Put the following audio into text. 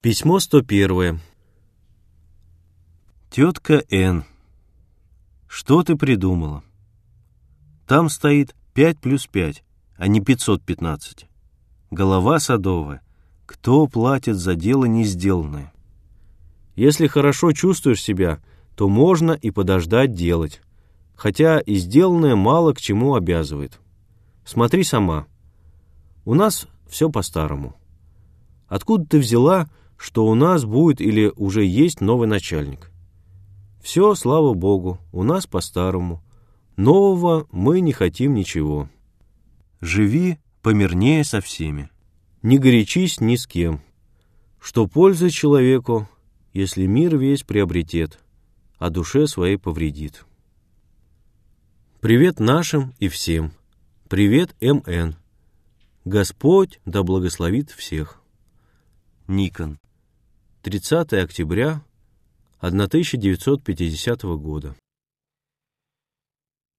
Письмо 101. Тетка Н. Что ты придумала? Там стоит 5+5, а не 515. Голова садовая. Кто платит за дело не сделанное? Если хорошо чувствуешь себя, то можно и подождать делать, хотя и сделанное мало к чему обязывает. Смотри сама. У нас все по-старому. Откуда ты взяла, что у нас будет или уже есть новый начальник? Все, слава Богу, у нас по-старому. Нового мы не хотим ничего. Живи помирнее со всеми. Не горячись ни с кем. Что польза человеку, если мир весь приобретет, а душе своей повредит? Привет нашим и всем. Привет, МН. Господь да благословит всех. Никон. 30 октября 1950 года.